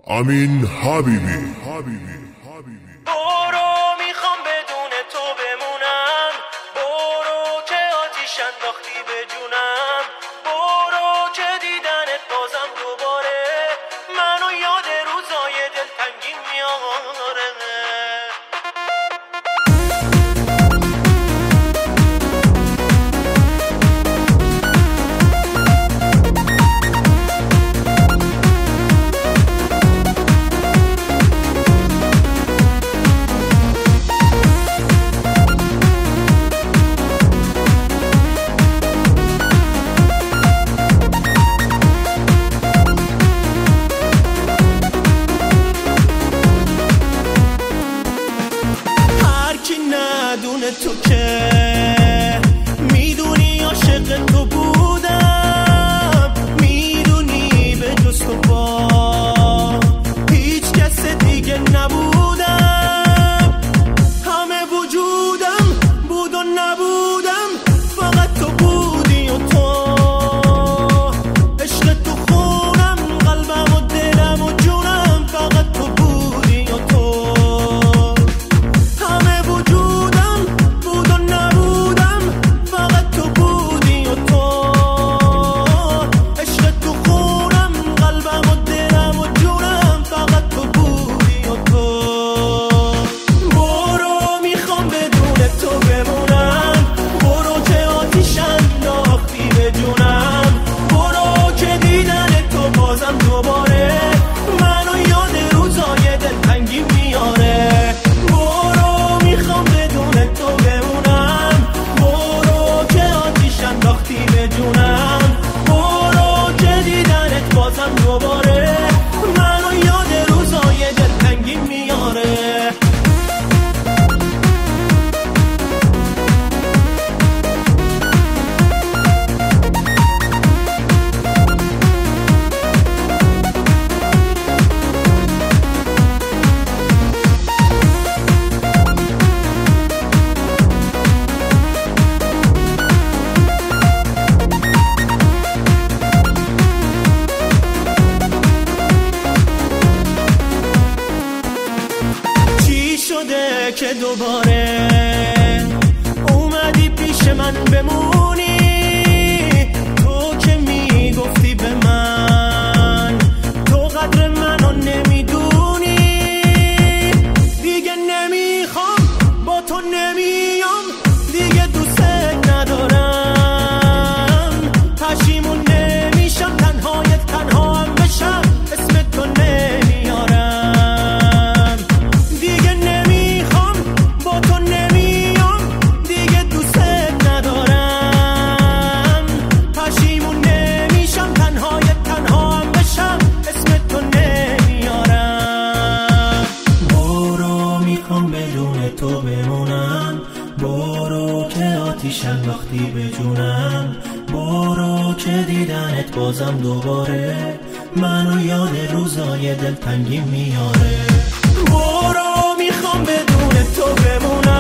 امین حبیبی. برو میخوام بدون تو بمونم، برو که آتیش انداختی به جونم، برو که دیدنت بازم دوباره منو یاد روزای دلتنگی میاره. تو که میدونی عاشق تو بودم، میدونی به جز تو با هیچ کس دیگه نبودم، همه وجودم بود و نبودم فقط تو بودی و تو، عشق تو خونم قلبم و دلم و جونم فقط تو بودی و تو، که دوباره اومدی پیش من بمونی، تو که میگفتی به من تو قدر منو نمیدونی، دیگه نمیخوام با تو نمیام، دیگه دوست ندارم، پشیمون نمیشم تنهایت تنها هم بشم اسم تو نمیارم، دیگه نمیخوام با تو نمیام، دیگه دوست ندارم، پشیمون نمیشم تنهایت تنها هم بشم اسم تو نمیارم. برو میخوام بدون تو بمونم، برو که آتیش انداختی به جونم، برو که دیدنت بازم دوباره منو یاد روزای دلتنگی میاره. برو میخوام بدون تو بمونم،